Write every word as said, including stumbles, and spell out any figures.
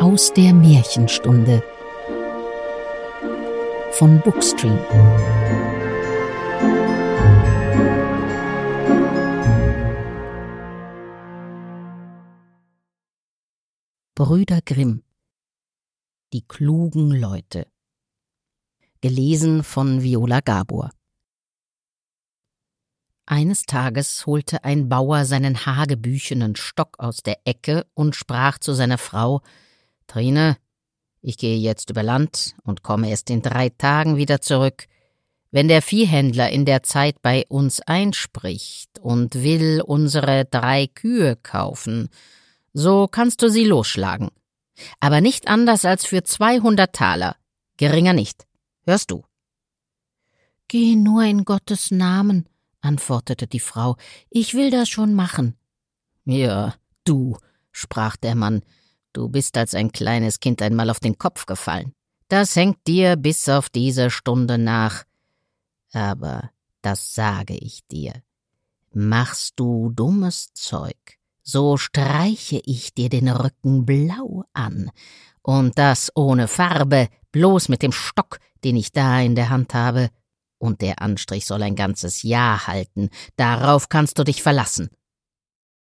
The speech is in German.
Aus der Märchenstunde von Bookstream. Brüder Grimm. Die klugen Leute. Gelesen von Viola Gabor. Eines Tages holte ein Bauer seinen hagebüchenen Stock aus der Ecke und sprach zu seiner Frau: »Trine, ich gehe jetzt über Land und komme erst in drei Tagen wieder zurück. Wenn der Viehhändler in der Zeit bei uns einspricht und will unsere drei Kühe kaufen, so kannst du sie losschlagen. Aber nicht anders als für zweihundert Taler, geringer nicht. Hörst du?« »Geh nur in Gottes Namen«, antwortete die Frau, »ich will das schon machen.« »Ja, du«, sprach der Mann, »du bist als ein kleines Kind einmal auf den Kopf gefallen. Das hängt dir bis auf diese Stunde nach. Aber das sage ich dir, machst du dummes Zeug, so streiche ich dir den Rücken blau an, und das ohne Farbe, bloß mit dem Stock, den ich da in der Hand habe. Und der Anstrich soll ein ganzes Jahr halten, darauf kannst du dich verlassen.